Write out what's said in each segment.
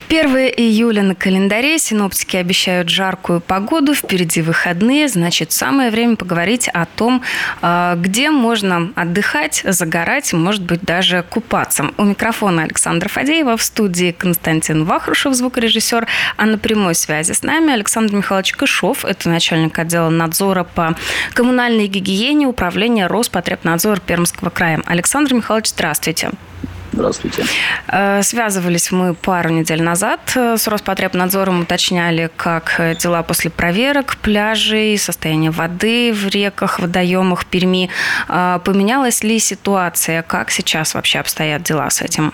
1 июля на календаре. Синоптики обещают жаркую погоду. Впереди выходные. Значит, самое время поговорить о том, где можно отдыхать, загорать, может быть, даже купаться. У микрофона Александра Фадеева, в студии Константин Вахрушев, звукорежиссер. А на прямой связи с нами Александр Михайлович Кышов. Это начальник отдела надзора по коммунальной гигиене Управления Роспотребнадзора Пермского края. Александр Михайлович, здравствуйте. Здравствуйте. Связывались мы пару недель назад с Роспотребнадзором, уточняли, как дела после проверок пляжей, состояние воды в реках, водоемах Перми. Поменялась ли ситуация? Как сейчас вообще обстоят дела с этим?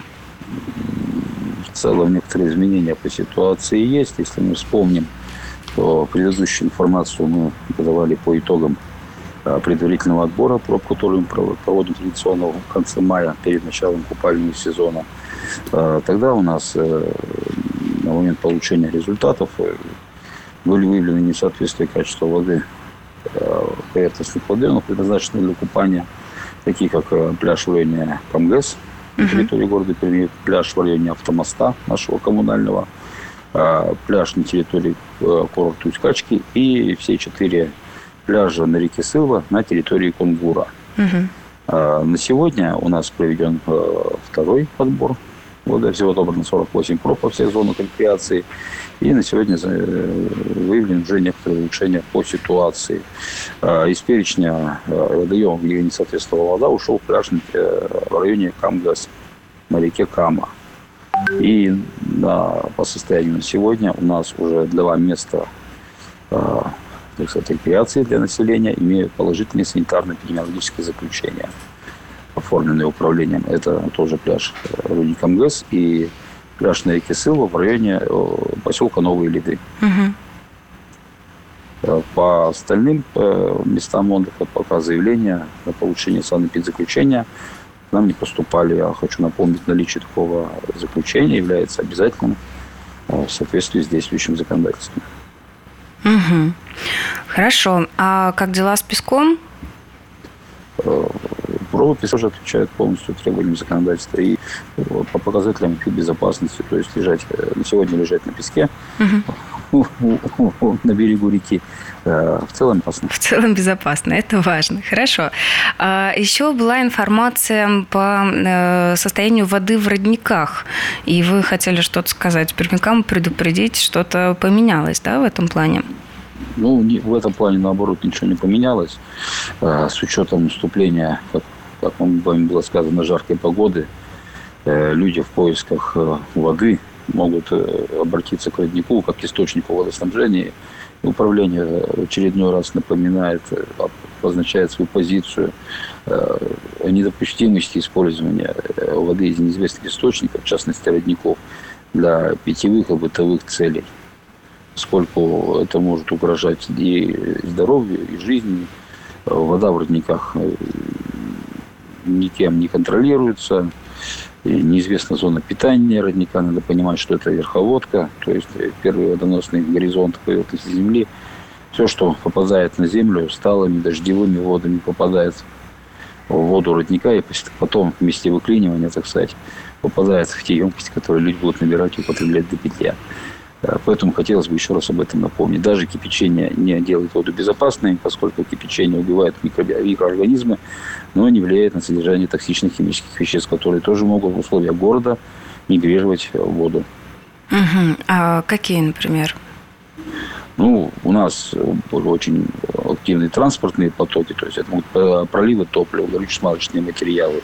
В целом некоторые изменения по ситуации есть. Если мы вспомним, то предыдущую информацию мы подавали по итогам предварительного отбора проб, который мы проводим традиционно в конце мая, перед началом купального сезона. Тогда у нас на момент получения результатов были выявлены несоответствия качества воды поверхностных водоемов, предназначенных для купания, такие как пляж в районе КамГЭС на территории города Перми, пляж в районе автомоста нашего коммунального, пляж на территории курорта Усть-Качки и все 4 пляжа на реке Сылва на территории Кунгура. На сегодня у нас проведен второй подбор воды. Всего отобрано 48 проб по всех зонах рекреации. И на сегодня выявлены уже некоторые улучшения по ситуации. Из перечня водоемов, где не соответствовала вода, ушел пляж в районе КамГЭС на реке Кама. И по состоянию на сегодня у нас уже 2 места рекреации для населения имеют положительные санитарно-эпидемиологические заключения, оформленные управлением. Это тоже пляж в районе КамГЭС и пляж на реке Сылва в районе поселка Новые Лиды. По остальным местам отдыха пока заявления на получение санэпидзаключения к нам не поступали. Я хочу напомнить, наличие такого заключения является обязательным в соответствии с действующим законодательством. Хорошо. А как дела с песком? Пробы песка тоже отвечают полностью требованиям законодательства и по показателям безопасности. То есть на сегодня лежать на песке на берегу реки в целом безопасно. В целом безопасно, это важно. Хорошо. Еще была информация по состоянию воды в родниках. И вы хотели что-то сказать пермякам, предупредить, что-то поменялось, да, в этом плане? Ну, в этом плане, наоборот, ничего не поменялось. С учетом наступления, как вам было сказано, жаркой погоды, люди в поисках воды могут обратиться к роднику как к источнику водоснабжения. Управление в очередной раз напоминает, обозначает свою позицию о недопустимости использования воды из неизвестных источников, в частности родников, для питьевых и бытовых целей, поскольку это может угрожать и здоровью, и жизни. Вода в родниках никем не контролируется, неизвестна зона питания родника. Надо понимать, что это верховодка, то есть первый водоносный горизонт поверхности земли. Все, что попадает на землю, сталыми дождевыми водами попадает в воду родника, и потом в месте выклинивания, так сказать, попадает в те емкости, которые люди будут набирать и употреблять для питья. Поэтому хотелось бы еще раз об этом напомнить. Даже кипячение не делает воду безопасной, поскольку кипячение убивает микроорганизмы, но не влияет на содержание токсичных химических веществ, которые тоже могут в условиях города мигрировать в воду. А какие, например? Ну, у нас очень активные транспортные потоки, то есть это могут проливы топлива, горюче-смазочные материалы.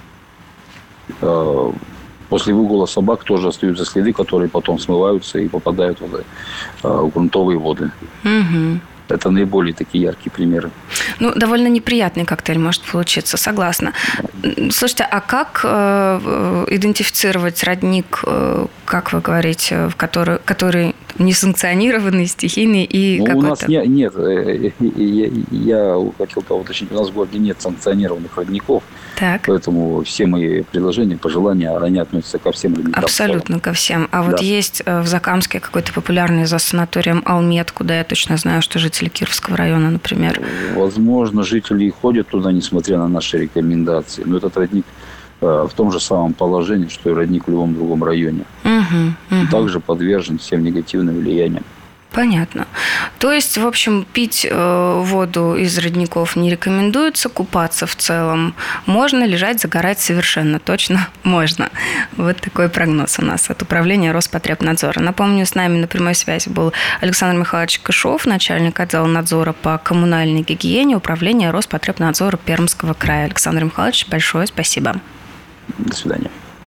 После выгула собак тоже остаются следы, которые потом смываются и попадают в грунтовые воды. Это наиболее такие яркие примеры. Ну, довольно неприятный коктейль может получиться, согласна. Слушайте, а как идентифицировать родник, как вы говорите, который несанкционированный, стихийный и какой-то? У нас нет. Я хотел уточнить, у нас в городе нет санкционированных родников. Так. Поэтому все мои предложения, пожелания, они относятся ко всем родникам. Абсолютно ко всем. А вот есть в Закамске какой-то популярный за санаторием Алмет, куда я точно знаю, что жители Кировского района, например. Возможно, жители ходят туда, несмотря на наши рекомендации. Но этот родник в том же самом положении, что и родник в любом другом районе. Также подвержен всем негативным влияниям. Понятно. То есть, в общем, пить воду из родников не рекомендуется, купаться в целом можно, лежать, загорать совершенно точно можно. Вот такой прогноз у нас от Управления Роспотребнадзора. Напомню, с нами на прямой связи был Александр Михайлович Кышов, начальник отдела надзора по коммунальной гигиене Управления Роспотребнадзора Пермского края. Александр Михайлович, большое спасибо. До свидания.